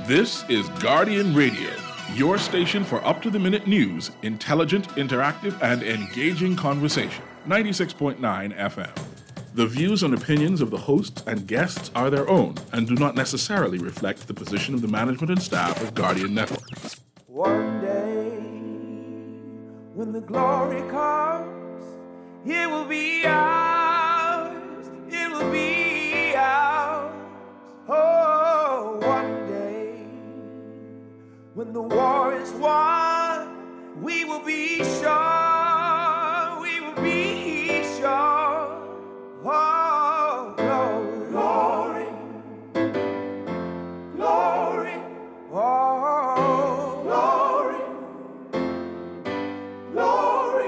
This is Guardian Radio, your station for up-to-the-minute news, intelligent, interactive, and engaging conversation. 96.9 FM. The views and opinions of the hosts and guests are their own and do not necessarily reflect the position of the management and staff of Guardian Network. One day, when the glory comes, it will be ours. It will be ours. Oh, one day, when the war is won, we will be sure. We will be sure. Oh, glory, glory, oh, glory.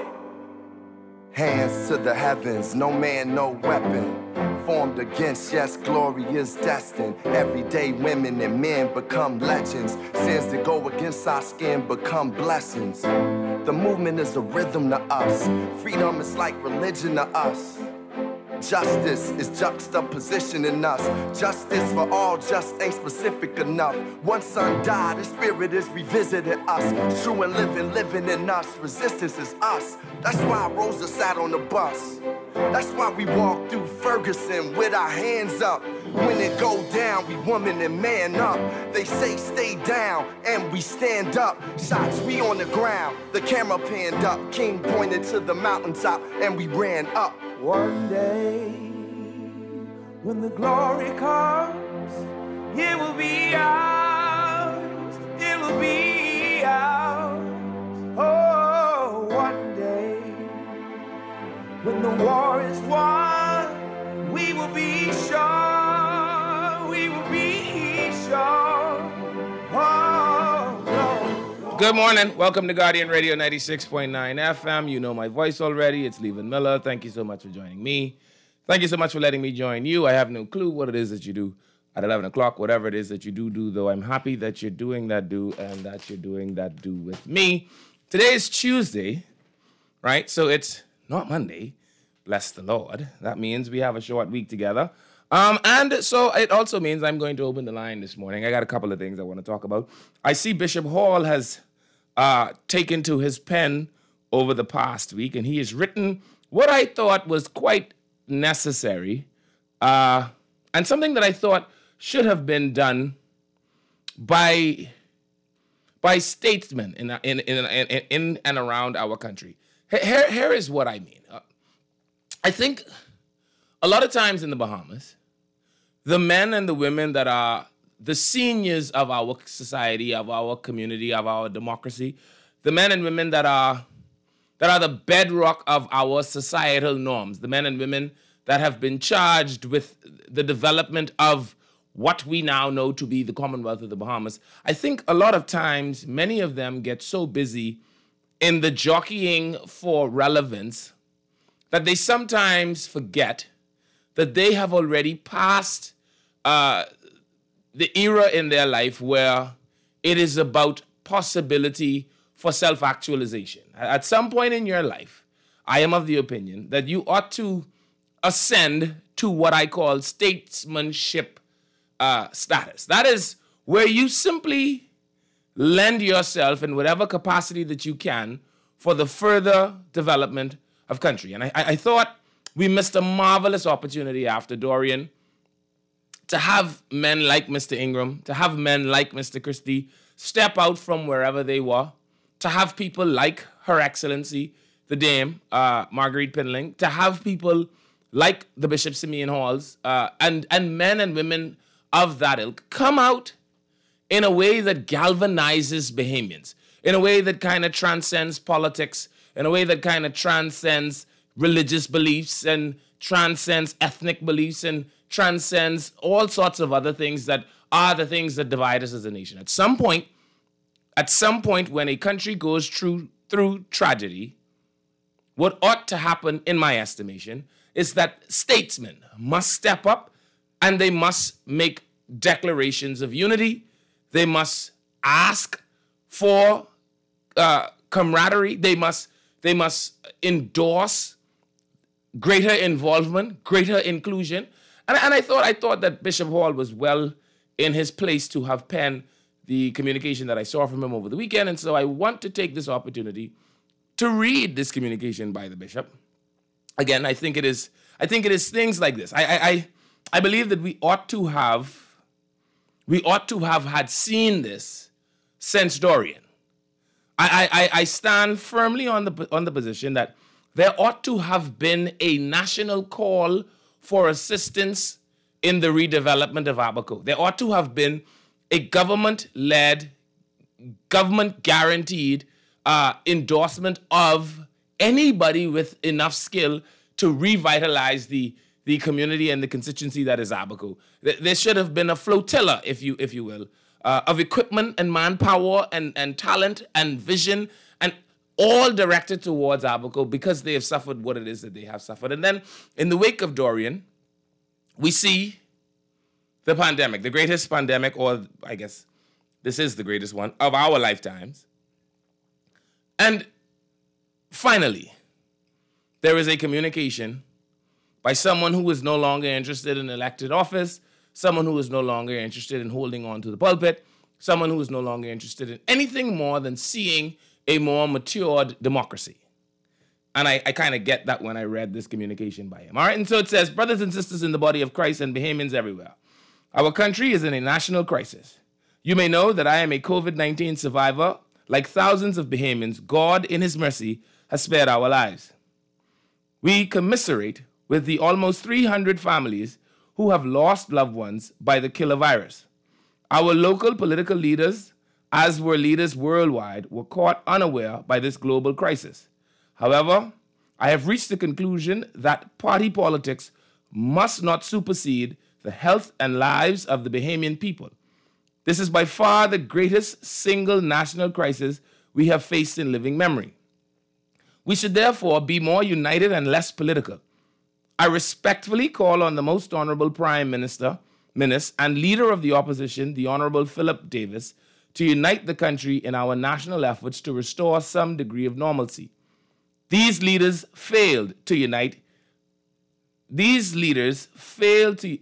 Hands to the heavens, no man, no weapon formed against, yes, glory is destined. Everyday women and men become legends. Sins that go against our skin become blessings. The movement is a rhythm to us. Freedom is like religion to us. Justice is juxtaposition in us. Justice for all just ain't specific enough. One son died, his spirit is revisiting us. True and living in us. Resistance is us. That's why Rosa sat on the bus. That's why we walk through Ferguson with our hands up. When it go down, we woman and man up. They say stay down, and we stand up. Shots, we on the ground. The camera panned up. King pointed to the mountaintop, and we ran up. One day, when the glory comes, it will be ours. It will be ours. Oh, one day, when the war is won, we will be sure. We will be sure. Oh, no. Good morning. Welcome to Guardian Radio 96.9 FM. You know my voice already. It's Levan Miller. Thank you so much for joining me. Thank you so much for letting me join you. I have no clue what it is that you do at 11 o'clock, whatever it is that you do, though I'm happy that you're doing that and that you're doing that with me. Today is Tuesday, right? So it's not Monday. Bless the Lord. That means we have a short week together. And so it also means I'm going to open the line this morning. I got a couple of things I want to talk about. I see Bishop Hall has taken to his pen over the past week, and he has written what I thought was quite necessary, and something that I thought should have been done by statesmen in and around our country. Here is what I mean. I think a lot of times in the Bahamas, the men and the women that are the seniors of our society, of our community, of our democracy, the men and women that are the bedrock of our societal norms, the men and women that have been charged with the development of what we now know to be the Commonwealth of the Bahamas. I think a lot of times, many of them get so busy in the jockeying for relevance that they sometimes forget that they have already passed the era in their life where it is about possibility for self-actualization. At some point in your life, I am of the opinion that you ought to ascend to what I call statesmanship status. That is where you simply lend yourself in whatever capacity that you can for the further development of country. And I thought we missed a marvelous opportunity after Dorian to have men like Mr. Ingram, to have men like Mr. Christie step out from wherever they were, to have people like Her Excellency, the Dame, Marguerite Pinling, to have people like the Bishop Simeon Halls, and men and women of that ilk come out in a way that galvanizes Bahamians, in a way that kind of transcends politics, in a way that kind of transcends religious beliefs and transcends ethnic beliefs and transcends all sorts of other things that are the things that divide us as a nation. At some point, when a country goes through tragedy, what ought to happen, in my estimation, is that statesmen must step up and they must make declarations of unity. They must ask for camaraderie. They must endorse greater involvement, greater inclusion. And I thought that Bishop Hall was well in his place to have penned the communication that I saw from him over the weekend. And so I want to take this opportunity to read this communication by the bishop. Again, I think it is things like this. I believe that we ought to have had seen this since Dorian. I stand firmly on the position that there ought to have been a national call for assistance in the redevelopment of Abaco. There ought to have been a government-led, government-guaranteed endorsement of anybody with enough skill to revitalize the community and the constituency that is Abaco. There should have been a flotilla, if you will, of equipment and manpower and talent and vision, and all directed towards Abaco because they have suffered what it is that they have suffered. And then in the wake of Dorian, we see the pandemic, the greatest pandemic, or I guess this is the greatest one of our lifetimes. And finally, there is a communication by someone who is no longer interested in elected office, someone who is no longer interested in holding on to the pulpit, someone who is no longer interested in anything more than seeing a more matured democracy. And I kind of get that when I read this communication by him. All right, and so it says, brothers and sisters in the body of Christ and Bahamians everywhere, our country is in a national crisis. You may know that I am a COVID-19 survivor. Like thousands of Bahamians, God, in his mercy, has spared our lives. We commiserate with the almost 300 families who have lost loved ones by the killer virus. Our local political leaders, as were leaders worldwide, were caught unaware by this global crisis. However, I have reached the conclusion that party politics must not supersede the health and lives of the Bahamian people. This is by far the greatest single national crisis we have faced in living memory. We should therefore be more united and less political. I respectfully call on the Most Honorable Prime Minister, and Leader of the Opposition, the Honorable Philip Davis, to unite the country in our national efforts to restore some degree of normalcy. These leaders failed to unite. These leaders failed to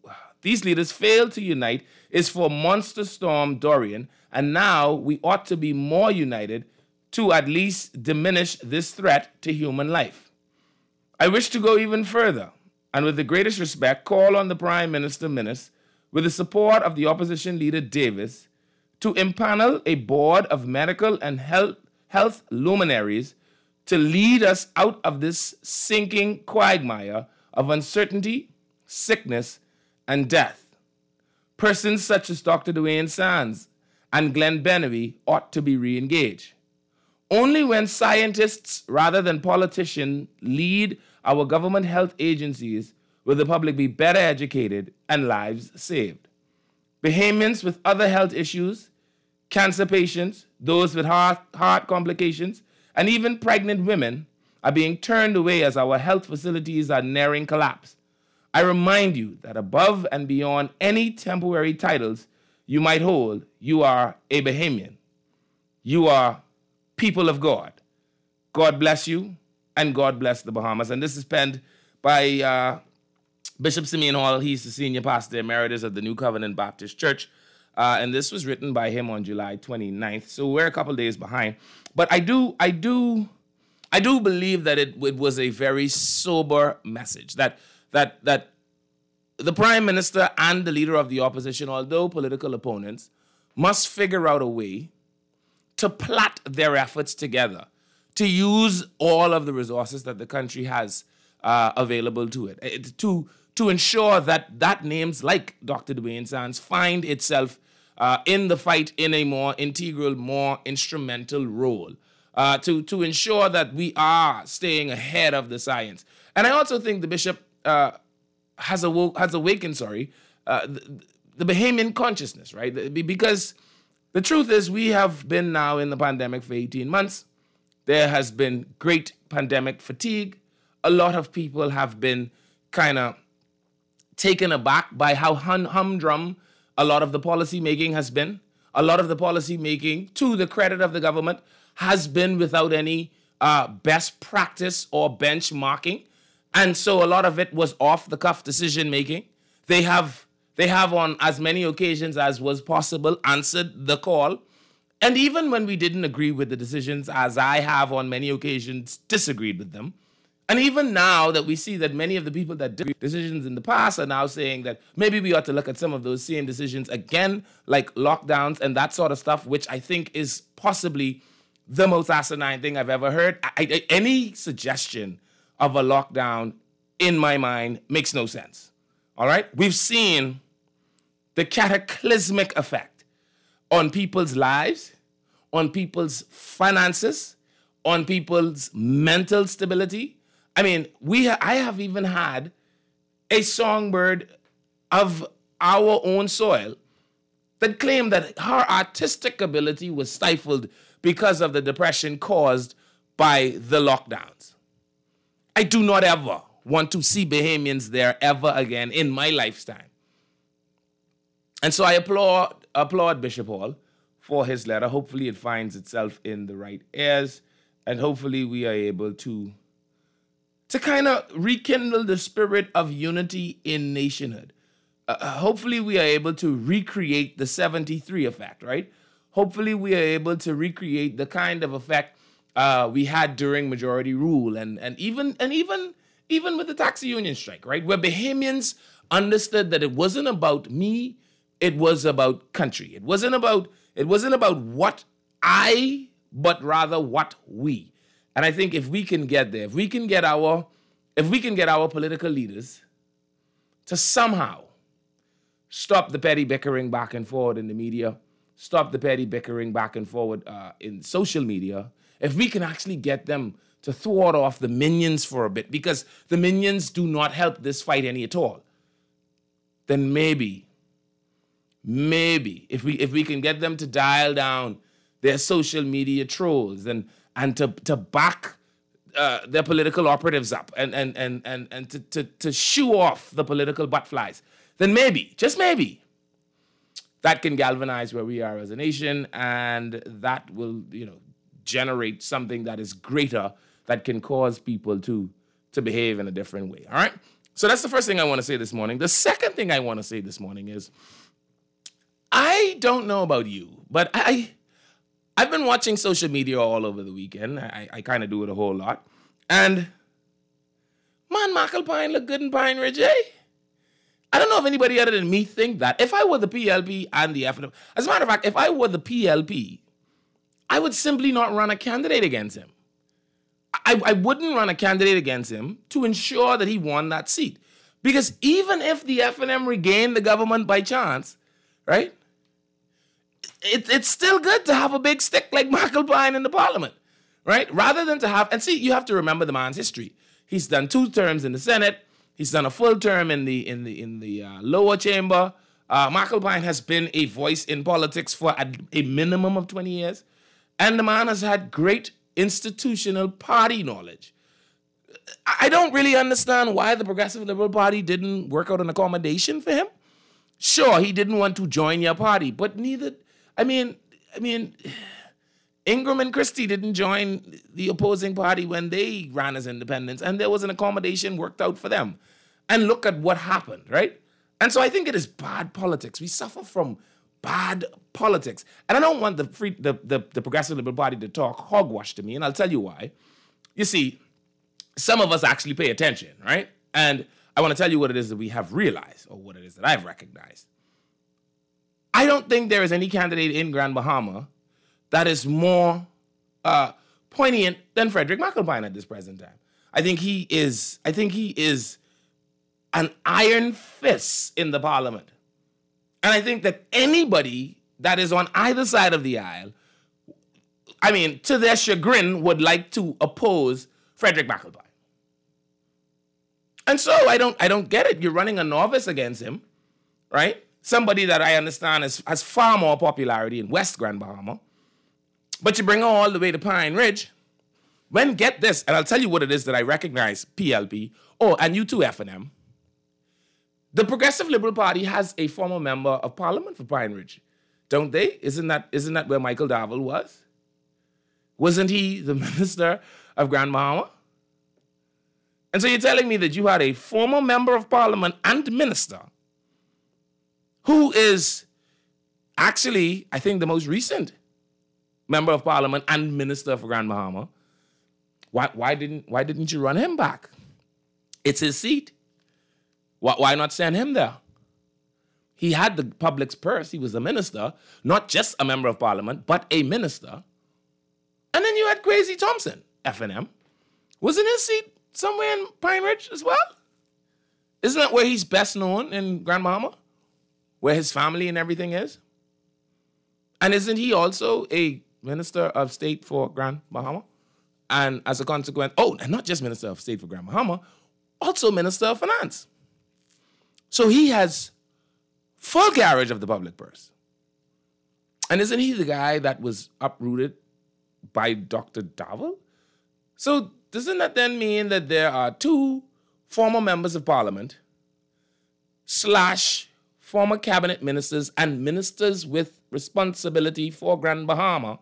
unite is for Monster Storm Dorian, and now we ought to be more united to at least diminish this threat to human life. I wish to go even further, and with the greatest respect, call on the Prime Minister Minnis, with the support of the opposition leader Davis, to impanel a board of medical and health luminaries to lead us out of this sinking quagmire of uncertainty, sickness, and death. Persons such as Dr. Dwayne Sands and Glenn Benevy ought to be re-engaged. Only when scientists rather than politicians lead our government health agencies will the public be better educated and lives saved. Bahamians with other health issues, cancer patients, those with heart complications, and even pregnant women are being turned away as our health facilities are nearing collapse. I remind you that above and beyond any temporary titles you might hold, you are a Bahamian. You are people of God. God bless you, and God bless the Bahamas. And this is penned by Bishop Simeon Hall. He's the senior pastor emeritus of the New Covenant Baptist Church. And this was written by him on July 29th. So we're a couple days behind. But I do believe that it was a very sober message, that the Prime Minister and the Leader of the Opposition, although political opponents, must figure out a way to plot their efforts together, to use all of the resources that the country has available to it, to ensure that names like Dr. Dwayne Sands find itself in the fight in a more integral, more instrumental role, to ensure that we are staying ahead of the science. And I also think the bishop has awakened the Bahamian consciousness, right? Because the truth is we have been now in the pandemic for 18 months. There has been great pandemic fatigue. A lot of people have been kind of taken aback by how humdrum a lot of the policy making has been. A lot of the policy making, to the credit of the government, has been without any best practice or benchmarking. And so a lot of it was off-the-cuff decision-making. They have They have on as many occasions as was possible answered the call. And even when we didn't agree with the decisions, as I have on many occasions disagreed with them, and even now that we see that many of the people that did decisions in the past are now saying that maybe we ought to look at some of those same decisions again, like lockdowns and that sort of stuff, which I think is possibly the most asinine thing I've ever heard. Any suggestion of a lockdown, in my mind, makes no sense. All right? We've seen the cataclysmic effect on people's lives, on people's finances, on people's mental stability. I mean, I have even had a songbird of our own soil that claimed that her artistic ability was stifled because of the depression caused by the lockdowns. I do not ever want to see Bahamians there ever again in my lifetime. And so I applaud Bishop Hall for his letter. Hopefully it finds itself in the right ears, and hopefully we are able to kind of rekindle the spirit of unity in nationhood. Hopefully we are able to recreate the 73 effect, right? Hopefully we are able to recreate the kind of effect we had during majority rule, and even with the taxi union strike, right? Where Bahamians understood that it wasn't about me, it was about country. It wasn't about what I, but rather what we. And I think if we can get there, if we can get our political leaders to somehow stop the petty bickering back and forward in the media, stop the petty bickering back and forward in social media, if we can actually get them to thwart off the minions for a bit, because the minions do not help this fight any at all, then maybe if we can get them to dial down their social media trolls and to back their political operatives up and to shoo off the political buttflies, then maybe, just maybe, that can galvanize where we are as a nation, and that will, generate something that is greater, that can cause people to behave in a different way. All right? So that's the first thing I want to say this morning. The second thing I want to say this morning is, I don't know about you, but I've been watching social media all over the weekend. I kind of do it a whole lot. And, man, Michael Pine look good in Pine Ridge, eh? I don't know if anybody other than me think that. If I were the PLP and the FNM, as a matter of fact, if I were the PLP, I would simply not run a candidate against him. I wouldn't run a candidate against him to ensure that he won that seat. Because even if the FNM regained the government by chance, right, it's still good to have a big stick like Michael Pine in the parliament, right? Rather than to have, and see, you have to remember the man's history. He's done 2 terms in the Senate. He's done a full term in the lower chamber. Michael Pine has been a voice in politics for a minimum of 20 years. And the man has had great institutional party knowledge. I don't really understand why the Progressive Liberal Party didn't work out an accommodation for him. Sure, he didn't want to join your party, but neither, I mean, Ingram and Christie didn't join the opposing party when they ran as independents, and there was an accommodation worked out for them. And look at what happened, right? And so I think it is bad politics. We suffer from bad politics. And I don't want the Progressive Liberal Party to talk hogwash to me, and I'll tell you why. You see, some of us actually pay attention, right? And I want to tell you what it is that we have realized, or what it is that I've recognized. I don't think there is any candidate in Grand Bahama that is more poignant than Frederick McAlpine at this present time. I think he is an iron fist in the parliament. And I think that anybody that is on either side of the aisle, I mean, to their chagrin, would like to oppose Frederick McAlpine. And so I don't get it. You're running a novice against him, right? Somebody that I understand has far more popularity in West Grand Bahama. But you bring her all the way to Pine Ridge. When, get this, and I'll tell you what it is that I recognize, PLP, and you too, FNM. The Progressive Liberal Party has a former member of Parliament for Pine Ridge, don't they? Isn't that where Michael Darville was? Wasn't he the Minister of Grand Bahama? And so you're telling me that you had a former member of Parliament and minister who is actually, I think, the most recent member of parliament and minister for Grand Bahama. Why didn't you run him back? It's his seat. Why not send him there? He had the public's purse. He was a minister, not just a member of parliament, but a minister. And then you had Kwesi Thompson, FNM. Wasn't his seat somewhere in Pine Ridge as well? Isn't that where he's best known in Grand Bahama? Where his family and everything is? And isn't he also a minister of state for Grand Bahama? And as a consequence, and not just minister of state for Grand Bahama, also minister of finance. So he has full carriage of the public purse. And isn't he the guy that was uprooted by Dr. Dowell? So doesn't that then mean that there are two former members of parliament / former cabinet ministers and ministers with responsibility for Grand Bahama?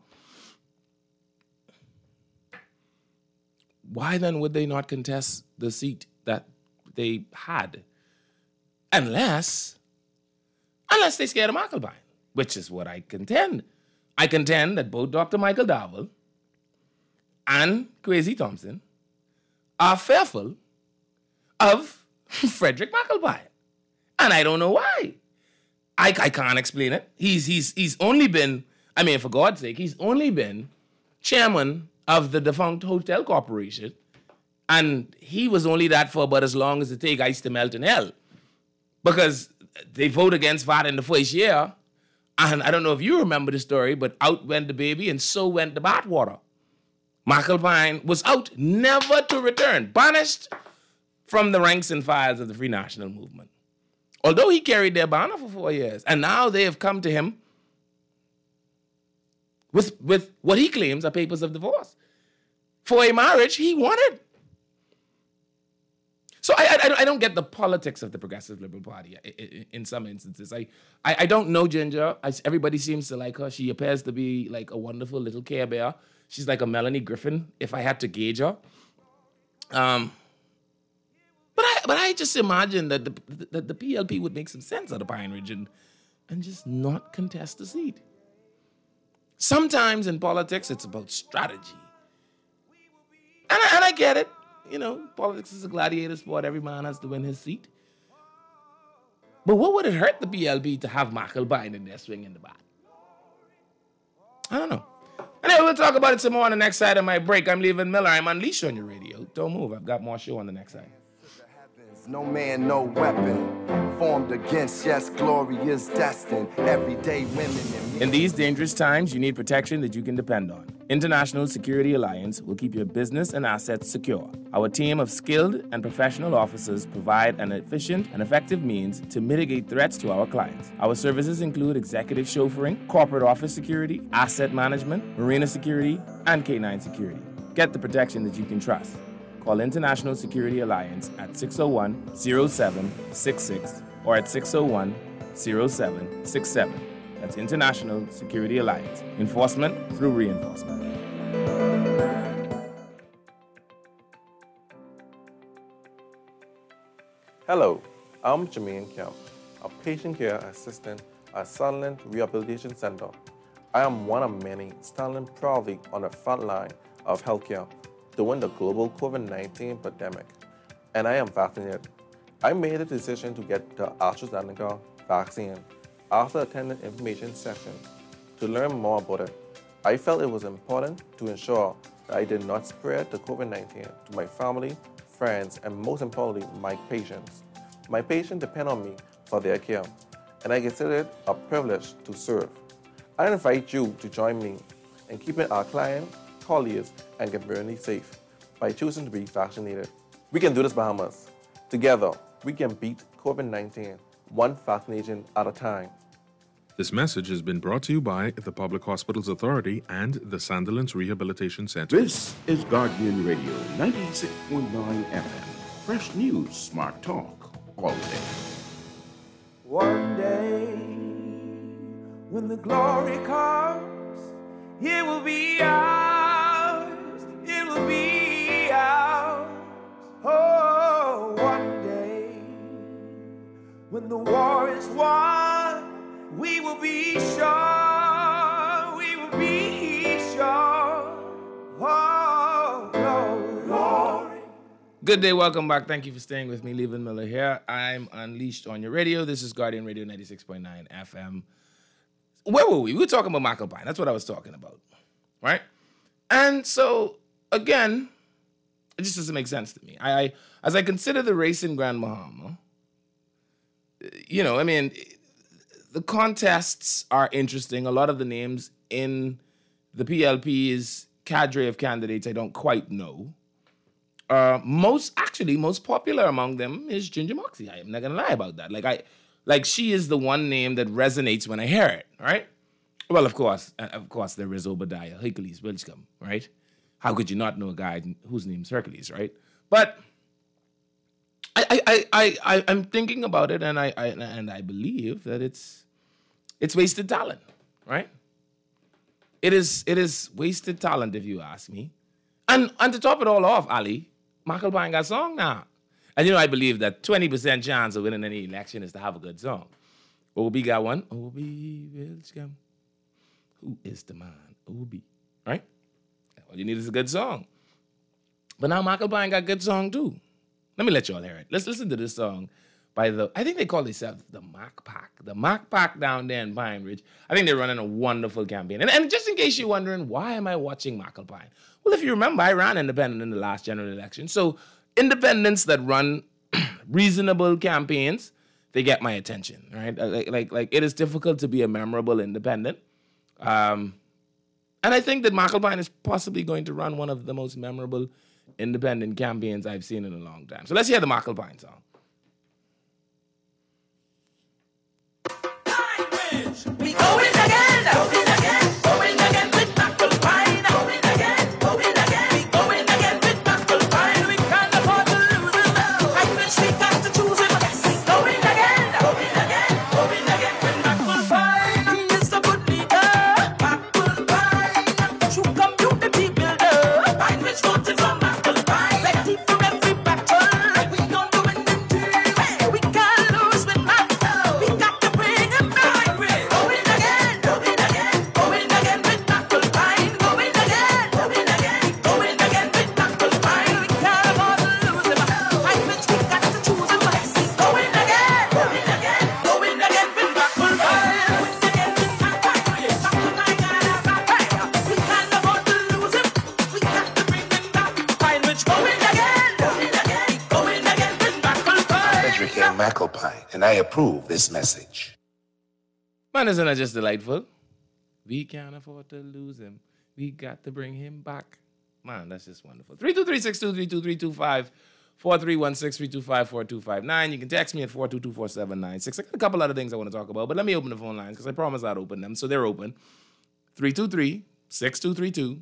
Why then would they not contest the seat that they had? Unless they scared of Michael, which is what I contend. I contend that both Dr. Michael Dowell and Kwesi Thompson are fearful of Frederick McAlpine. And I don't know why. I can't explain it. He's only been, for God's sake, he's only been chairman of the defunct Hotel Corporation. And he was only that for about as long as it take ice to melt in hell. Because they vote against that in the first year. And I don't know if you remember the story, but out went the baby and so went the bathwater. McAlpine was out, never to return, banished from the ranks and files of the Free National Movement. Although he carried their banner for 4 years. And now they have come to him with what he claims are papers of divorce for a marriage he wanted. So I don't get the politics of the Progressive Liberal Party in some instances. I don't know Ginger. Everybody seems to like her. She appears to be like a wonderful little Care Bear. She's like a Melanie Griffin, if I had to gauge her. But I just imagine that the PLP would make some sense out of Pine Ridge and just not contest the seat. Sometimes in politics, it's about strategy. And I get it. You know, politics is a gladiator sport. Every man has to win his seat. But what would it hurt the PLP to have McAlpine in there swinging the bat? I don't know. Anyway, we'll talk about it some more on the next side of my break. I'm Leavin Miller. I'm Unleashed on your radio. Don't move. I've got more show on the next side. No man, no weapon formed against, yes, glory is destined. Everyday women and in these dangerous times, you need protection that you can depend on. International Security Alliance will keep your business and assets secure. Our team of skilled and professional officers provide an efficient and effective means to mitigate threats to our clients. Our services include executive chauffeuring, corporate office security, asset management, marina security, and K9 security. Get the protection that you can trust. Call International Security Alliance at 601-0766 or at 601-0767. That's International Security Alliance. Enforcement through reinforcement. Hello, I'm Jermaine Kemp, a patient care assistant at Sutherland Rehabilitation Center. I am one of many standing proudly on the front line of healthcare during the global COVID-19 pandemic, and I am vaccinated. I made a decision to get the AstraZeneca vaccine after attending information sessions to learn more about it. I felt it was important to ensure that I did not spread the COVID-19 to my family, friends, and most importantly, my patients. My patients depend on me for their care, and I consider it a privilege to serve. I invite you to join me in keeping our clients, colleagues, and community safe by choosing to be vaccinated. We can do this, Bahamas. Together, we can beat COVID-19 one vaccination at a time. This message has been brought to you by the Public Hospitals Authority and the Sandilands Rehabilitation Center. This is Guardian Radio 96.9 FM. Fresh news, smart talk, all day. One day, when the glory comes, it will be ours. It will be ours. Oh, one day, when the war is won, we will be sure, we will be sure. Oh, glory. Good day, welcome back. Thank you for staying with me. Levan Miller here. I'm Unleashed on your radio. This is Guardian Radio 96.9 FM. Where were we? We were talking about Michael Pine. That's what I was talking about, right? And so, again, it just doesn't make sense to me. As I consider the race in Grand Bahama, you know, I mean, the contests are interesting. A lot of the names in the PLP's cadre of candidates I don't quite know. Most popular among them is Ginger Moxie. I am not gonna lie about that. Like she is the one name that resonates when I hear it, right? Well, of course, there is Obadiah Hercules Wilchcomb, right? How could you not know a guy whose name's Hercules, right? But I'm thinking about it, and I believe that it's wasted talent, right? It is wasted talent, if you ask me. And to top it all off, Ali, Michael Pine got a song now. And I believe that 20% chance of winning any election is to have a good song. Obi got one. Obi Wilchcomb. Who is the man? Obi. Right? All you need is a good song. But now Michael Pine got a good song too. Let me let y'all hear it. Let's listen to this song by I think they call themselves the Mac Pack. The Mac Pack down there in Pine Ridge. I think they're running a wonderful campaign. And just in case you're wondering, why am I watching Michael Pine? Well, if you remember, I ran independent in the last general election. So independents that run reasonable campaigns, they get my attention, right? Like it is difficult to be a memorable independent. And I think that Michael Pine is possibly going to run one of the most memorable independent campaigns I've seen in a long time. So let's hear the Michael Pine song. We going again, going again with Michael Pine. Going again, we going again with Michael Pine. We can't afford to lose him. I wish we got to choose him. Yes, going again with Michael Pine. He is a good leader, Michael Pine. True community builder, Pine Ridge voted for Michael Pine. Ready for every battle, we gon' do it in team. We can't lose with Michael. We got to bring him back. Michael Pine, and I approve this message. Man, isn't that just delightful? We can't afford to lose him. We got to bring him back. Man, that's just wonderful. 323-623-2325, 4316-325-4259. You can text me at 422-4796. I got a couple other things I want to talk about, but let me open the phone lines because I promised I'd open them. So they're open. 323-6232,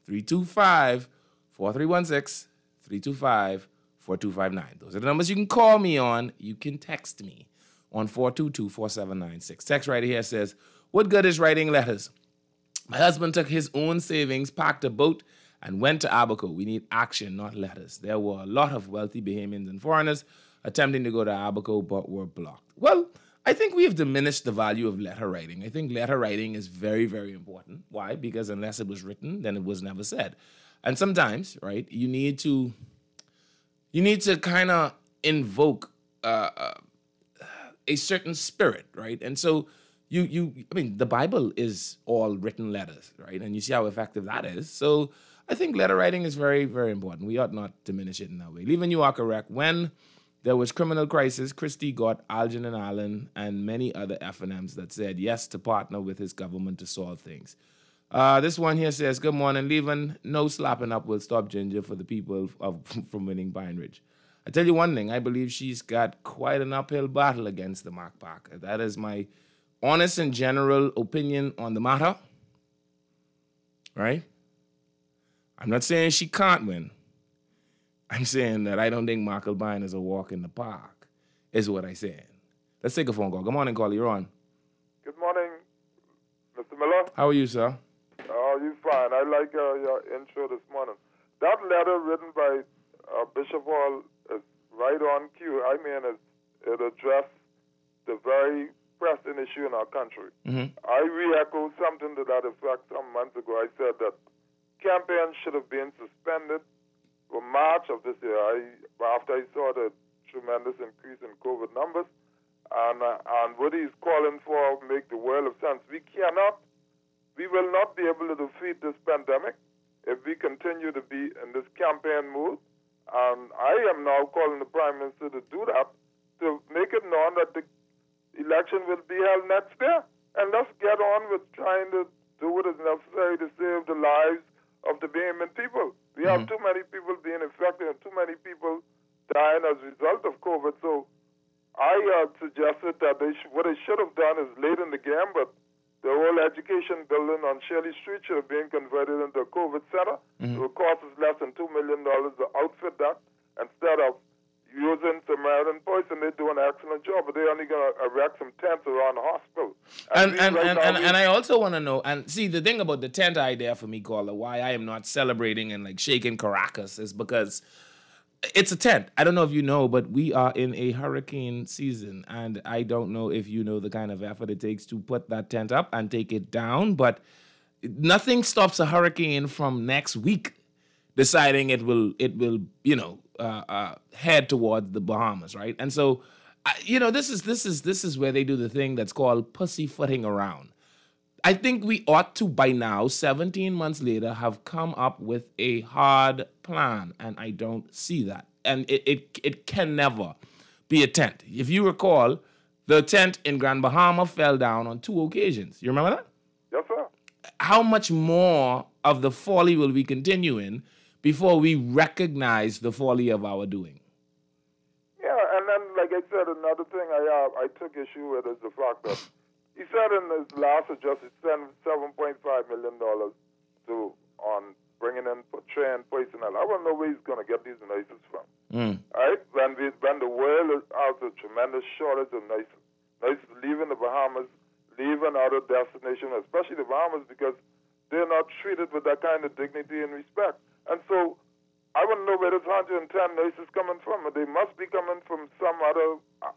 325-4316, 325-4259. Those are the numbers you can call me on. You can text me on 422-4796. Text right here says, what good is writing letters? My husband took his own savings, packed a boat, and went to Abaco. We need action, not letters. There were a lot of wealthy Bahamians and foreigners attempting to go to Abaco, but were blocked. Well, I think we have diminished the value of letter writing. I think letter writing is very, very important. Why? Because unless it was written, then it was never said. And sometimes, right, you need to kind of invoke a certain spirit, right? And so I mean, the Bible is all written letters, right? And you see how effective that is. So I think letter writing is very, very important. We ought not diminish it in that way. Leaving you are correct. When there was criminal crisis, Christie got Algernon Allen and many other FNMs that said yes to partner with his government to solve things. This one here says, good morning, Leaving. No slapping up will stop Ginger for the people from winning Pine Ridge. I tell you one thing, I believe she's got quite an uphill battle against the Mac Pack. That is my honest and general opinion on the matter. Right? I'm not saying she can't win. I'm saying that I don't think Michael Pine is a walk in the park, is what I'm saying. Let's take a phone call. Good morning, caller. You're on. Good morning, Mr. Miller. How are you, sir? Oh, you fine. I like your intro this morning. That letter written by Bishop Hall is right on cue. I mean, it addressed the very pressing issue in our country. I re-echo something to that effect some months ago. I said that campaigns should have been suspended for March of this year. After I saw the tremendous increase in COVID numbers, and what he's calling for make the world of sense. We will not be able to defeat this pandemic if we continue to be in this campaign mood. And I am now calling the Prime Minister to do that, to make it known that the election will be held next year. And let's get on with trying to do what is necessary to save the lives of the Bahamian people. We have too many people being affected and too many people dying as a result of COVID. So I suggested that what they should have done is late in the game, but the whole education building on Shirley Street should have been converted into a COVID center. It would cost us less than $2 million to outfit that instead of using Samaritan Post, and they're doing an excellent job, but they're only going to erect some tents around the hospital. And I also want to know, and see, the thing about the tent idea for me, caller, why I am not celebrating and like shaking Caracas is because it's a tent. I don't know if you know, but we are in a hurricane season, and I don't know if you know the kind of effort it takes to put that tent up and take it down, but nothing stops a hurricane from next week deciding it will head towards the Bahamas, right? And so, this is where they do the thing that's called pussyfooting around. I think we ought to, by now, 17 months later, have come up with a hard plan, and I don't see that. And it can never be a tent. If you recall, the tent in Grand Bahama fell down on 2 occasions. You remember that? Yes, sir. How much more of the folly will we continue in before we recognize the folly of our doing? Yeah, and then, like I said, another thing I took issue with is the fact that he said in his last address he spent $7.5 million on bringing in trained personnel. I want to know where he's going to get these nurses from. Right? When the world has a tremendous shortage of nurses leaving the Bahamas, leaving other destinations, especially the Bahamas, because they're not treated with that kind of dignity and respect. And so I want to know where this 110 nurses coming from. They must be coming from some other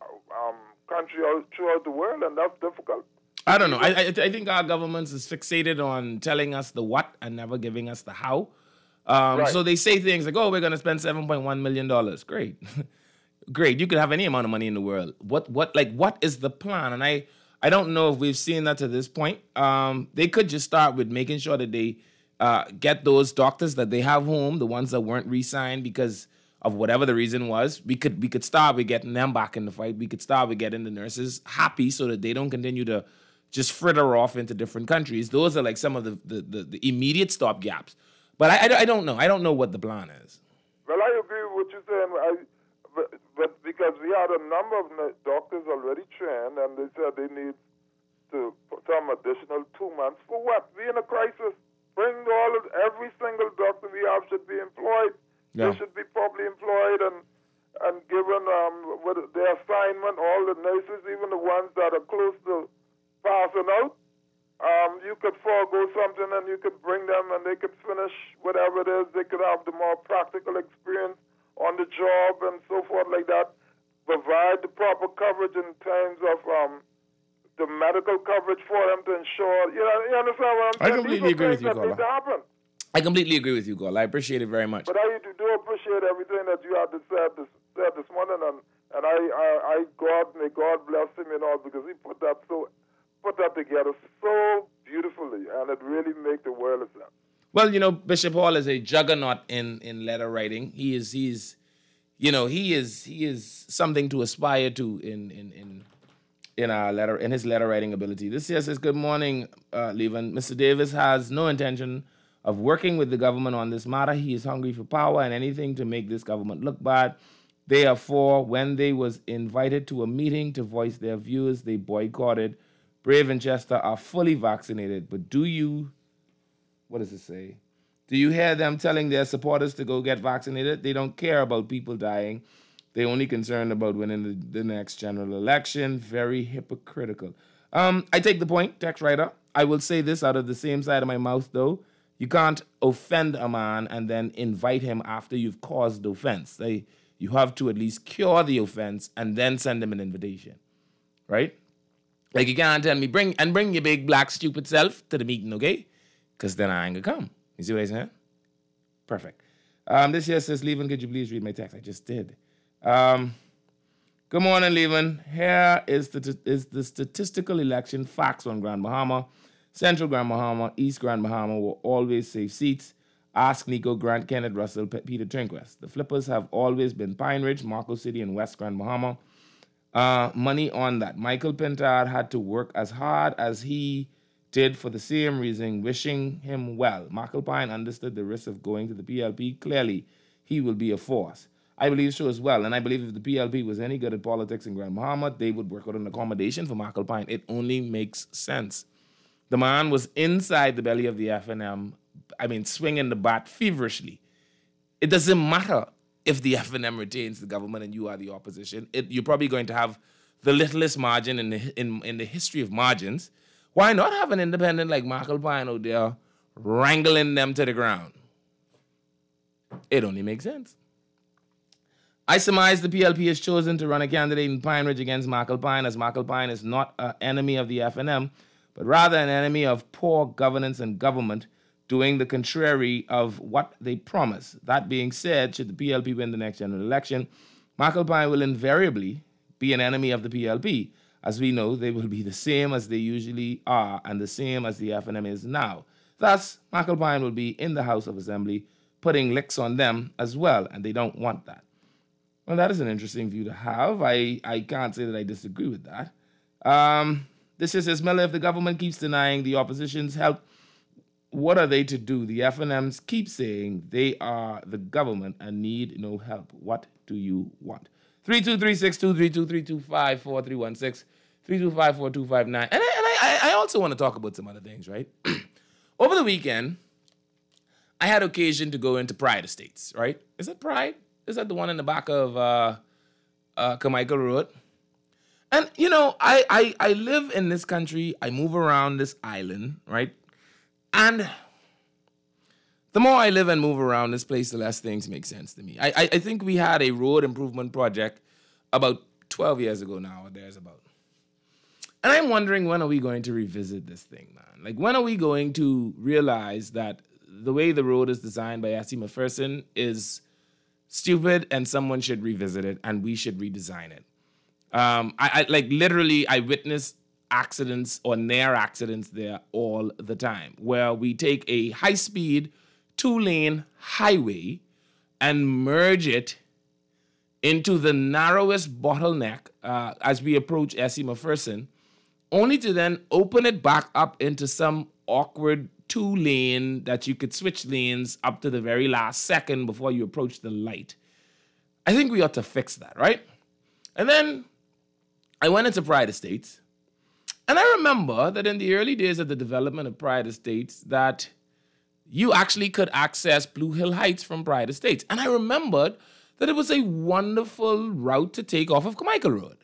country throughout the world, and that's difficult. I don't know. I think our government is fixated on telling us the what and never giving us the how. Right. So they say things like, "Oh, we're going to spend $7.1 million." Great, great. You could have any amount of money in the world. What is the plan? And I don't know if we've seen that to this point. They could just start with making sure that they get those doctors that they have home, the ones that weren't re-signed because of whatever the reason was. We could start with getting them back in the fight. We could start with getting the nurses happy so that they don't continue to just fritter off into different countries. Those are like some of the immediate stopgaps. But I don't know. I don't know what the plan is. Well, I agree with what you're saying. But because we had a number of doctors already trained, and they said they need to put some additional 2 months. For what? We're in a crisis. Every single doctor we have should be employed. Yeah. They should be properly employed and given their assignment. All the nurses, even the ones that are close to passing out, you could forego something and you could bring them and they could finish whatever it is. They could have the more practical experience on the job and so forth like that. Provide the proper coverage in terms of the medical coverage for them to ensure, you understand what I'm saying? I completely agree with you, Gola. I completely agree with you, Gola. I appreciate it very much. But I do appreciate everything that you had to say this morning, and may God bless him and all, because he put that together so beautifully, and it really makes the world of sense. Well, Bishop Hall is a juggernaut in letter writing. He is something to aspire to in his letter writing ability. This here says, "Good morning, Levan. Mr. Davis has no intention of working with the government on this matter. He is hungry for power and anything to make this government look bad. Therefore, when they was invited to a meeting to voice their views, they boycotted. Brave and Chester are fully vaccinated, but what does it say? Do you hear them telling their supporters to go get vaccinated? They don't care about people dying. They're only concerned about winning the next general election. Very hypocritical." I take the point, text writer. I will say this out of the same side of my mouth, though. You can't offend a man and then invite him after you've caused the offense. You have to at least cure the offense and then send him an invitation, right? Like, you can't tell me, bring your big black stupid self to the meeting, okay? Because then I ain't gonna come. You see what I'm saying? Perfect. This here says, Levin, could you please read my text? I just did. Good morning, Levin. Here is the statistical election facts on Grand Bahama. Central Grand Bahama, East Grand Bahama were always safe seats. Ask Nico, Grant, Kenneth, Russell, Peter Trinquest. The flippers have always been Pine Ridge, Marco City, and West Grand Bahama. Money on that. Michael Pintard had to work as hard as he did for the same reason, wishing him well. Michael Pine understood the risk of going to the PLP. Clearly, he will be a force. I believe so as well, and I believe if the PLP was any good at politics in Grand Bahama, they would work out an accommodation for Michael Pine. It only makes sense. The man was inside the belly of the FNM, swinging the bat feverishly. It doesn't matter if the FNM retains the government and you are the opposition. You're probably going to have the littlest margin in the history of margins. Why not have an independent like Michael Pine out there wrangling them to the ground? It only makes sense. I surmise the PLP has chosen to run a candidate in Pine Ridge against Michael Pine, as Michael Pine is not an enemy of the FNM, but rather an enemy of poor governance and government doing the contrary of what they promise. That being said, should the PLP win the next general election, Michael Pine will invariably be an enemy of the PLP. As we know, they will be the same as they usually are and the same as the FNM is now. Thus, Michael Pine will be in the House of Assembly, putting licks on them as well, and they don't want that. Well, that is an interesting view to have. I can't say that I disagree with that. This is Ismail. If the government keeps denying the opposition's help, what are they to do? The FNMs keep saying they are the government and need no help. What do you want? 323623232543163254259. And I also want to talk about some other things, right? Over the weekend, I had occasion to go into Pride Estates, right? Is it Pride? Is that the one in the back of Carmichael Road? And, you know, I live in this country. I move around this island, right? And the more I live and move around this place, the less things make sense to me. I think we had a road improvement project about 12 years ago now, or there's about. And I'm wondering, when are we going to revisit this thing, man? Like, when are we going to realize that the way the road is designed by Essie McPherson is stupid and someone should revisit it and we should redesign it? I witness accidents or near accidents there all the time, where we take a high-speed 2-lane highway and merge it into the narrowest bottleneck as we approach Essie McPherson, only to then open it back up into some awkward 2-lane that you could switch lanes up to the very last second before you approach the light. I think we ought to fix that, right? And then I went into Pride Estates, and I remember that in the early days of the development of Pride Estates that you actually could access Blue Hill Heights from Pride Estates. And I remembered that it was a wonderful route to take off of Carmichael Road.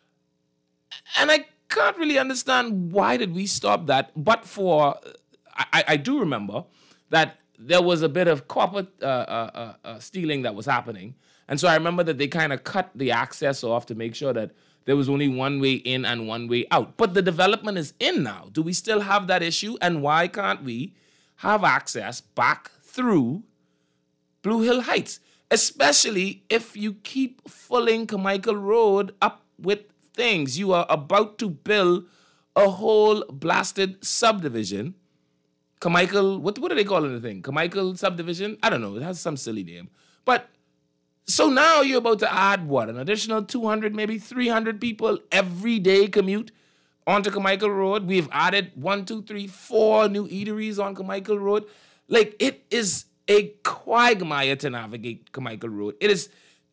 And I can't really understand why did we stop that, but for, I do remember that there was a bit of corporate stealing that was happening. And so I remember that they kind of cut the access off to make sure that there was only one way in and one way out. But the development is in now. Do we still have that issue? And why can't we have access back through Blue Hill Heights? Especially if you keep filling Carmichael Road up with things. You are about to build a whole blasted subdivision. Carmichael, what do they call it, the thing? Carmichael subdivision? I don't know. It has some silly name. But so now you're about to add, what, an additional 200, maybe 300 people every day commute onto Carmichael Road. We've added 1, 2, 3, 4 new eateries on Carmichael Road. Like, it is a quagmire to navigate Carmichael Road. It is,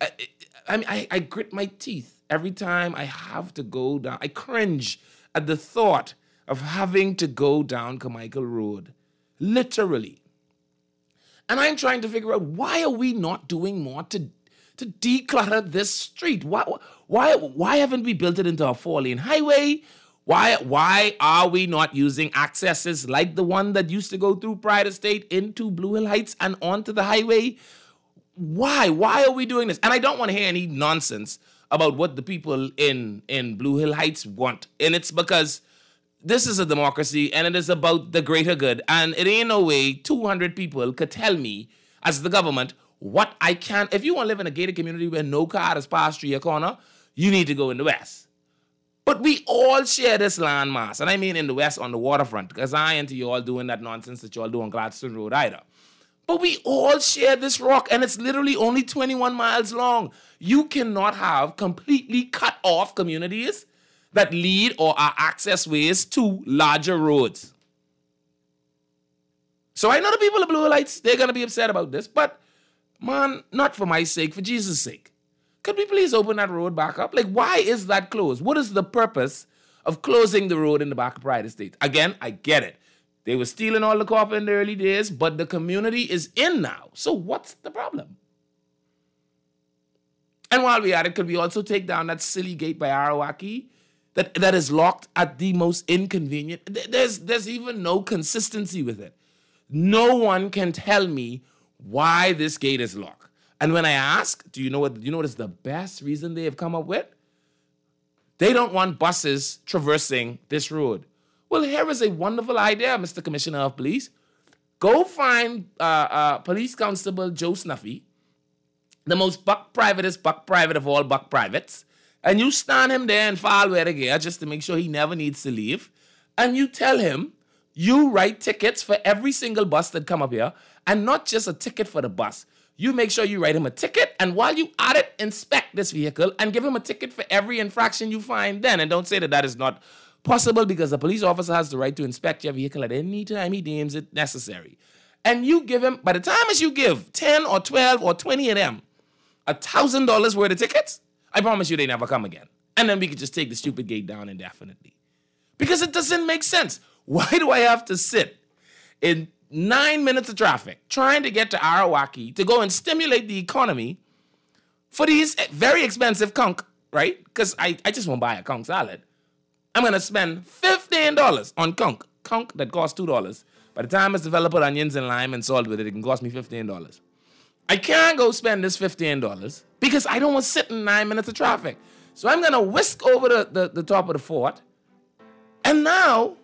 I grit my teeth every time I have to go down. I cringe at the thought of having to go down Carmichael Road, literally. And I'm trying to figure out, why are we not doing more to declutter this street? Why haven't we built it into a 4-lane highway? Why are we not using accesses like the one that used to go through Pride Estate into Blue Hill Heights and onto the highway? Why? Why are we doing this? And I don't want to hear any nonsense about what the people in Blue Hill Heights want. And it's because this is a democracy and it is about the greater good. And it ain't no way 200 people could tell me, as the government, what I can. If you want to live in a gated community where no car has passed through your corner, you need to go in the West. But we all share this land mass. And I mean in the West on the waterfront, because I ain't into you all doing that nonsense that you all do on Gladstone Road either. But we all share this rock, and it's literally only 21 miles long. You cannot have completely cut off communities that lead or are access ways to larger roads. So I know the people of Blue Hill Heights, they're going to be upset about this, but man, not for my sake, for Jesus' sake. Could we please open that road back up? Like, why is that closed? What is the purpose of closing the road in the back of Pride Estate? Again, I get it. They were stealing all the copper in the early days, but the community is in now. So what's the problem? And while we're at it, could we also take down that silly gate by Arawaki that is locked at the most inconvenient? There's even no consistency with it. No one can tell me why this gate is locked. And when I ask, do you know what is the best reason they have come up with? They don't want buses traversing this road. Well, here is a wonderful idea, Mr. Commissioner of Police. Go find Police Constable Joe Snuffy, the most buck private of all buck privates, and you stand him there and foul wear the gear just to make sure he never needs to leave. And you tell him you write tickets for every single bus that come up here, and not just a ticket for the bus. You make sure you write him a ticket, and while you at it, inspect this vehicle and give him a ticket for every infraction you find then. And don't say that is not possible, because a police officer has the right to inspect your vehicle at any time he deems it necessary. And you give him, by the time as you give 10 or 12 or 20 of them $1,000 worth of tickets, I promise you they never come again. And then we could just take the stupid gate down indefinitely. Because it doesn't make sense. Why do I have to sit in 9 minutes of traffic trying to get to Arawaki to go and stimulate the economy for these very expensive conch, right? Because I just won't buy a conch salad. I'm going to spend $15 on conch that costs $2. By the time it's developed with onions and lime and salt with it, it can cost me $15. I can't go spend this $15 because I don't want to sit in 9 minutes of traffic. So I'm going to whisk over the top of the fort. And now,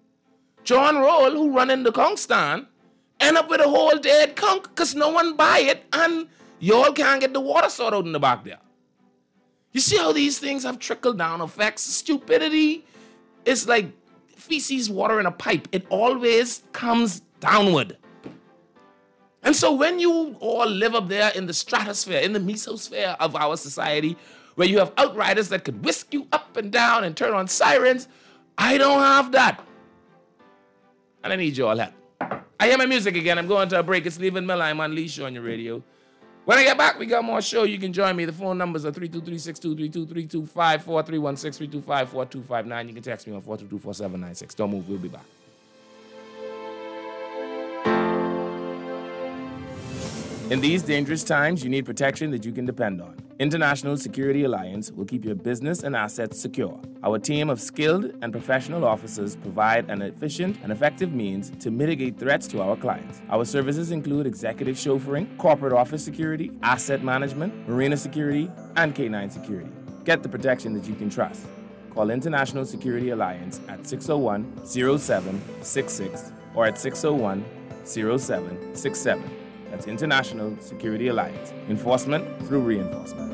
John Roll, who run in the conch stand, end up with a whole dead conch because no one buy it and y'all can't get the water sorted out in the back there. You see how these things have trickle-down effects? Stupidity is like feces water in a pipe. It always comes downward. And so when you all live up there in the stratosphere, in the mesosphere of our society, where you have outriders that could whisk you up and down and turn on sirens, I don't have that. And I need your all help. I hear my music again. I'm going to a break. It's Stephen Miller. I'm on Lee Show on your radio. When I get back, we got more show. You can join me. The phone numbers are 323-623-2325, 4316-325-4259. You can text me on 422-4796. Don't move. We'll be back. In these dangerous times, you need protection that you can depend on. International Security Alliance will keep your business and assets secure. Our team of skilled and professional officers provide an efficient and effective means to mitigate threats to our clients. Our services include executive chauffeuring, corporate office security, asset management, marina security, and K9 security. Get the protection that you can trust. Call International Security Alliance at 601-0766 or at 601-0767. That's International Security Alliance. Enforcement through reinforcement.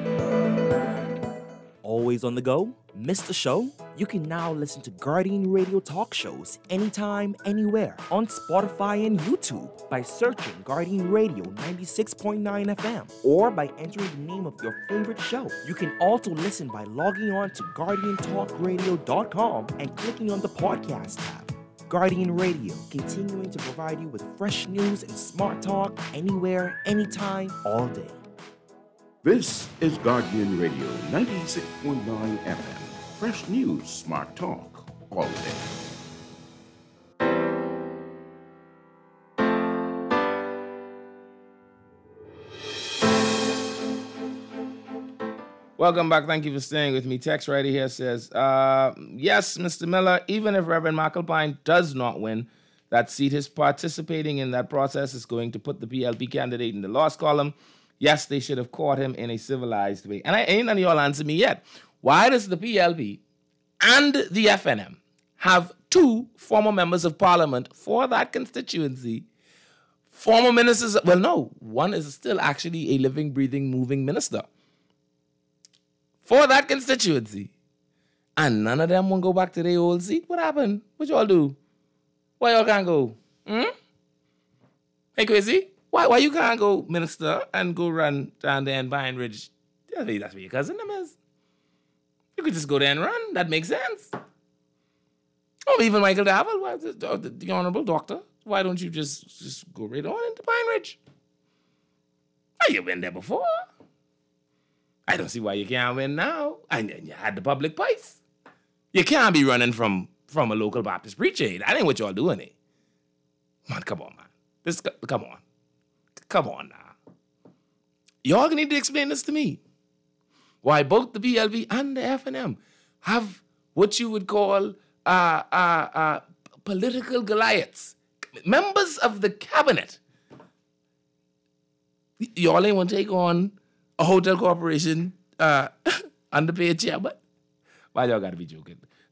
Always on the go? Missed the show? You can now listen to Guardian Radio talk shows anytime, anywhere on Spotify and YouTube by searching Guardian Radio 96.9 FM or by entering the name of your favorite show. You can also listen by logging on to GuardianTalkRadio.com and clicking on the podcast tab. Guardian Radio, continuing to provide you with fresh news and smart talk anywhere, anytime, all day. This is Guardian Radio 96.9 FM. Fresh news, smart talk, all day. Welcome back. Thank you for staying with me. Text right here says, yes, Mr. Miller, even if Reverend McAlpine does not win that seat, his participating in that process is going to put the PLP candidate in the loss column. Yes, they should have caught him in a civilized way. And ain't none of y'all answer me yet. Why does the PLP and the FNM have 2 former members of parliament for that constituency, former ministers? Well, no, one is still actually a living, breathing, moving minister for that constituency. And none of them want to go back to their old seat. What happened? What y'all do? Why y'all can't go? Hey, Crazy, why you can't go minister and go run down there in Pine Ridge? That's where your cousin them is. You could just go there and run. That makes sense. Oh, even Michael Davel, the honorable doctor, why don't you just go right on into Pine Ridge? Oh, you've been there before. I don't see why you can't win now. And you had the public place. You can't be running from a local Baptist preacher. That ain't what y'all doing, eh? Man, come on, man. Come on. Come on now. Y'all need to explain this to me. Why both the PLP and the FNM have what you would call political Goliaths. Members of the cabinet. Y'all ain't want to take on a hotel corporation underpaid chairman? Why y'all gotta be joking?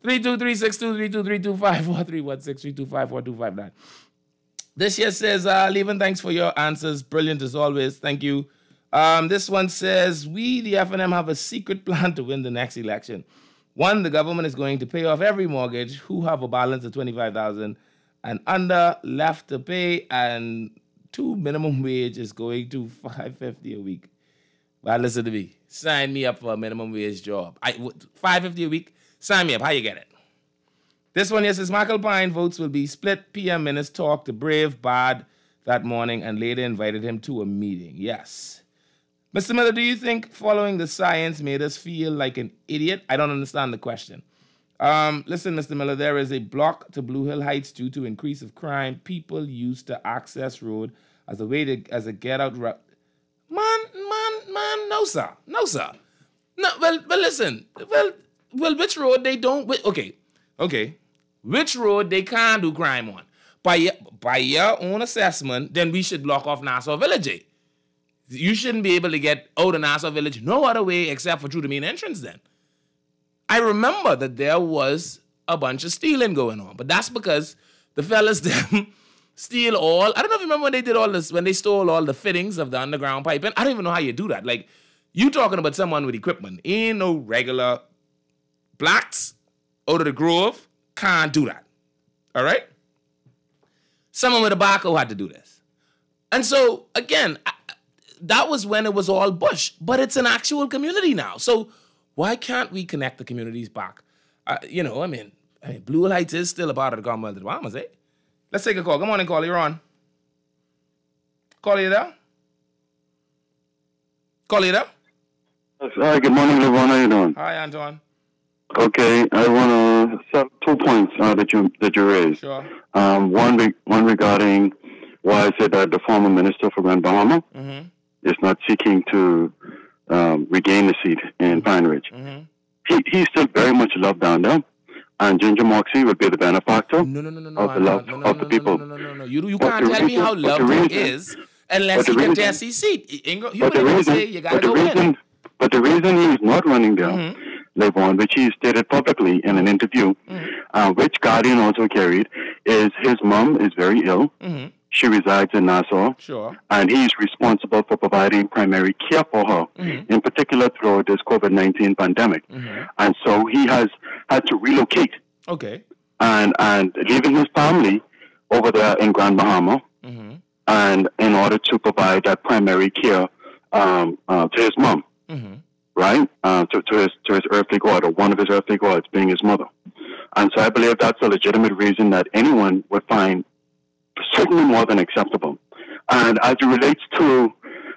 323623232543163254259. This here says, Levin, thanks for your answers. Brilliant as always. Thank you. This one says, we, the FNM, have a secret plan to win the next election. 1, the government is going to pay off every mortgage who have a balance of $25,000 and under left to pay, and 2, minimum wage is going to $550 a week. Well, listen to me. Sign me up for a minimum wage job. $550 a week. Sign me up. How you get it? This one here says, Michael Pine votes will be split. PM minutes talked to Brave Bad that morning and later invited him to a meeting. Yes. Mr. Miller, do you think following the science made us feel like an idiot? I don't understand the question. Listen, Mr. Miller, there is a block to Blue Hill Heights due to increase of crime. People used to access road as a way as a get out route. Man, no, sir. No, sir. No, well, listen. Well, which road they don't... Okay. Which road they can't do crime on? By your own assessment, then we should block off Nassau Village. Eh? You shouldn't be able to get out of Nassau Village no other way except for through the main entrance then. I remember that there was a bunch of stealing going on, but that's because the fellas them steal all... I don't know if you remember when they did all this, when they stole all the fittings of the underground pipe. And I don't even know how you do that. Like, you talking about someone with equipment. Ain't no regular blacks out of the Grove can't do that. All right? Someone with a backhoe had to do this. And so, again, that was when it was all bush. But it's an actual community now. So why can't we connect the communities back? Blue Hill Heights is still a part of the Commonwealth of the Bahamas, eh? Let's take a call. Good morning, caller. You're on. Caller, you there? Caller, you there? Hi, good morning, Levon. How you doing? Hi, Anton. Okay, I want to set 2 points that you raised. Sure. One regarding why I said that the former minister for Grand Bahama is not seeking to regain the seat in Pine Ridge. He's still very much loved down there, and Ginger Moxie would be the benefactor of the love of the people. No. You can't tell me how loved he is unless he can test his seat. You gotta go in. But the reason he's not running there, Levon, which he stated publicly in an interview, which Guardian also carried, is his mom is very ill. She resides in Nassau. Sure. And he's responsible for providing primary care for her, in particular throughout this COVID-19 pandemic. And so he has had to relocate. Okay. And leaving his family over there in Grand Bahama, and in order to provide that primary care to his mom. Right? To his earthly God, or one of his earthly gods being his mother. And so I believe that's a legitimate reason that anyone would find certainly more than acceptable. And as it relates to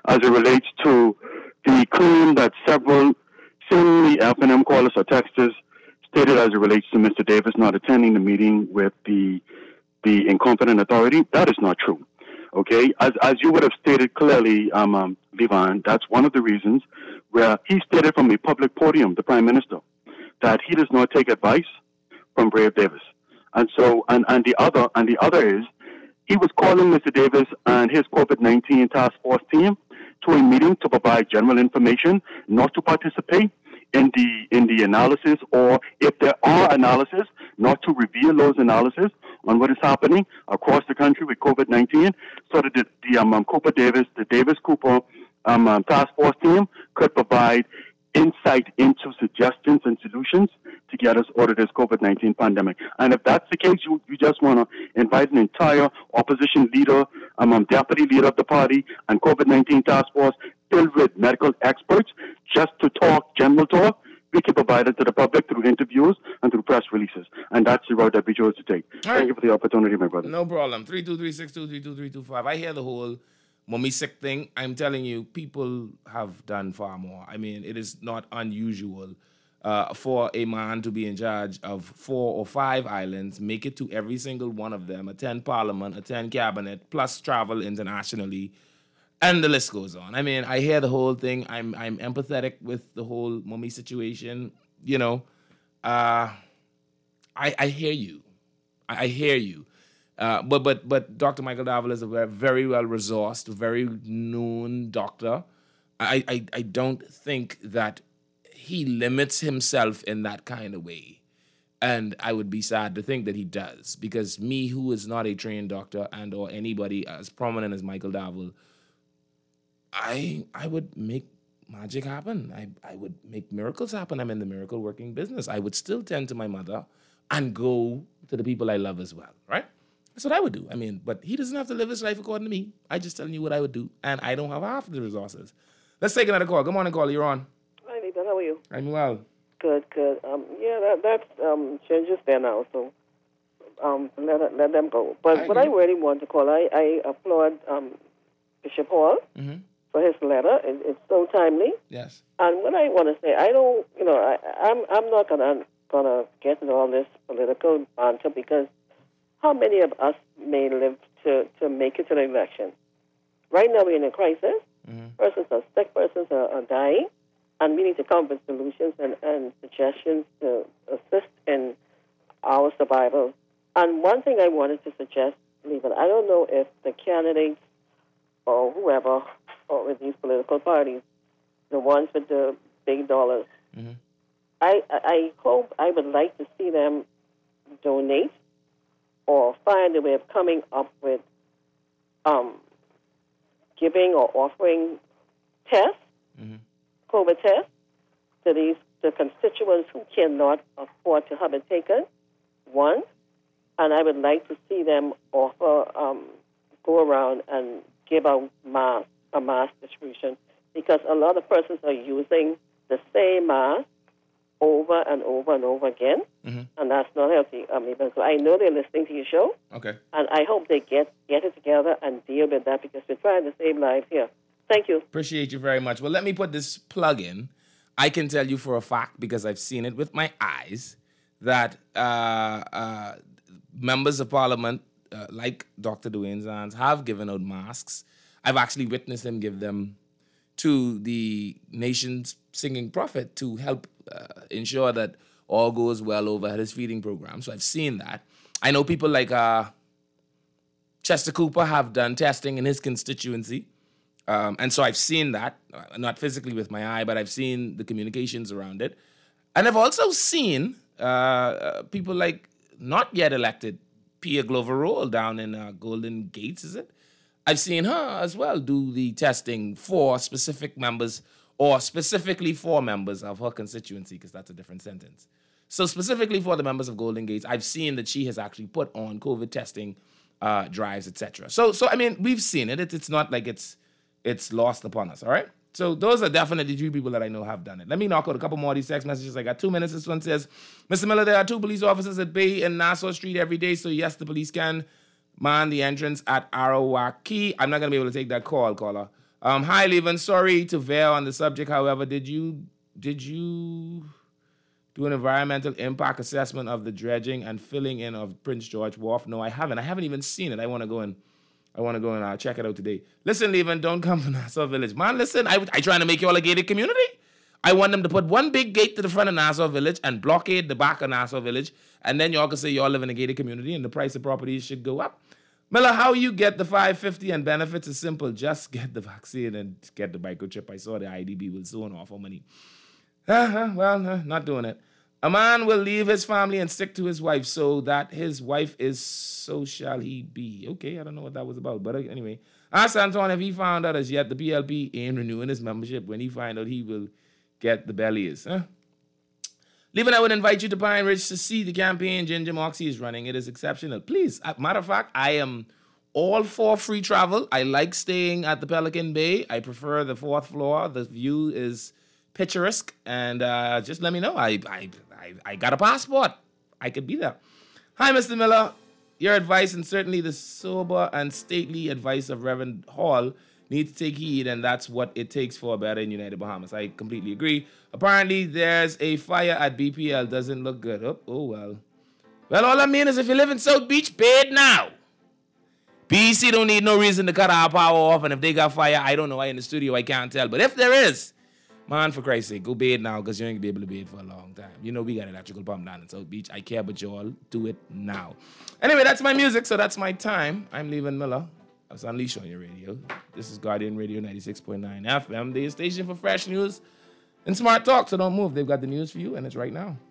the claim that several seemingly FNM callers or texters stated as it relates to Mr. Davis not attending the meeting with the incompetent authority, that is not true. Okay? As you would have stated clearly, Levon, that's one of the reasons where he stated from a public podium, the Prime Minister, that he does not take advice from Brave Davis. And so, and the other is, he was calling Mr. Davis and his COVID-19 task force team to a meeting to provide general information, not to participate in the analysis, or if there are analysis, not to reveal those analysis on what is happening across the country with COVID-19, so that the Davis-Cooper task force team could provide insight into suggestions and solutions to get us out of this COVID-19 pandemic. And if that's the case, you just want to invite an entire opposition leader, deputy leader of the party, and COVID-19 task force filled with medical experts just to talk, general talk. We can provide it to the public through interviews and through press releases. And that's the route that we chose to take. Thank you for the opportunity, my brother. No problem. 323-623-2325. I hear the whole mummy sick thing. I'm telling you, people have done far more. I mean, it is not unusual for a man to be in charge of 4 or 5 islands, make it to every single one of them, attend parliament, attend cabinet, plus travel internationally, and the list goes on. I mean, I hear the whole thing. I'm empathetic with the whole mummy situation. You know, I hear you. I hear you. But Dr. Michael Davila is a very well resourced, very known doctor. I don't think that he limits himself in that kind of way. And I would be sad to think that he does, because me, who is not a trained doctor and or anybody as prominent as Michael Davila, I would make magic happen. I would make miracles happen. I'm in the miracle working business. I would still tend to my mother and go to the people I love as well, right? That's what I would do. I mean, but he doesn't have to live his life according to me. I just telling you what I would do, and I don't have half of the resources. Let's take another call. Good morning, caller. You're on. Hi, Nathan. How are you? I'm well. Good. That's changes there now, so let them go. But I really want to call, I applaud Bishop Hall for his letter. It's so timely. Yes. And what I want to say, I'm not gonna get into all this political banter, because how many of us may live to make it to the election? Right now we're in a crisis. Persons are sick, persons are dying, and we need to come up with solutions and suggestions to assist in our survival. And one thing I wanted to suggest, Levan, I don't know if the candidates or whoever, or with these political parties, the ones with the big dollars, I hope, I would like to see them donate or find a way of coming up with giving or offering tests, COVID tests, to the constituents who cannot afford to have it taken, one. And I would like to see them offer, go around and give out a mask distribution, because a lot of persons are using the same mask over and over and over again, and that's not healthy. So I know they're listening to your show, okay, and I hope they get it together and deal with that, because we're trying to save lives here. Thank you. Appreciate you very much. Well, let me put this plug in. I can tell you for a fact, because I've seen it with my eyes, that members of parliament, like Dr. Dwayne Zans, have given out masks. I've actually witnessed him give them to the nation's singing prophet to help ensure that all goes well over his feeding program. So I've seen that. I know people like Chester Cooper have done testing in his constituency. And so I've seen that, not physically with my eye, but I've seen the communications around it. And I've also seen people like not yet elected Pia Glover-Roll down in Golden Gates, is it? I've seen her as well do the testing for specific members, or specifically for members of her constituency, because that's a different sentence. So specifically for the members of Golden Gates, I've seen that she has actually put on COVID testing drives, etc. So I mean, we've seen it. It's not like it's lost upon us, all right? So those are definitely 2 people that I know have done it. Let me knock out a couple more of these text messages. I got 2 minutes. This one says, Mr. Miller, there are 2 police officers at Bay and Nassau Street every day, so yes, the police can man the entrance at Arawaki. I'm not going to be able to take that call, caller. Hi, Levan. Sorry to veer on the subject. However, did you do an environmental impact assessment of the dredging and filling in of Prince George Wharf? No, I haven't. I haven't even seen it. I want to go and check it out today. Listen, Levan, don't come to Nassau Village. Man, listen, I trying to make you all a gated community. I want them to put one big gate to the front of Nassau Village and blockade the back of Nassau Village, and then y'all can say y'all live in a gated community and the price of properties should go up. Miller, how you get the $550 and benefits is simple. Just get the vaccine and get the microchip. I saw the IDB will soon offer money. Not doing it. A man will leave his family and stick to his wife so that his wife is, so shall he be. Okay, I don't know what that was about, but anyway. Ask Anton if he found out as yet the PLP ain't renewing his membership. When he find out, he will get the bellies. Leaving, I would invite you to Pine Ridge to see the campaign Ginger Moxie is running. It is exceptional. Please, matter of fact, I am all for free travel. I like staying at the Pelican Bay. I prefer the 4th floor. The view is picturesque. And just let me know. I got a passport. I could be there. Hi, Mr. Miller. Your advice and certainly the sober and stately advice of Reverend Hall need to take heed, and that's what it takes for a better in United Bahamas. I completely agree. Apparently, there's a fire at BPL. Doesn't look good. Oh, well. Well, all I mean is if you live in South Beach, pay it now. PEC don't need no reason to cut our power off, and if they got fire, I don't know. I in the studio, I can't tell. But if there is, man, for Christ's sake, go bathe now, because you ain't going to be able to bathe for a long time. You know we got electrical pump down in South Beach. I care, but you all do it now. Anyway, that's my music, so that's my time. I'm Leavin Miller. I was Unleashed on your radio. This is Guardian Radio 96.9 FM, the station for fresh news and smart talk, so don't move. They've got the news for you, and it's right now.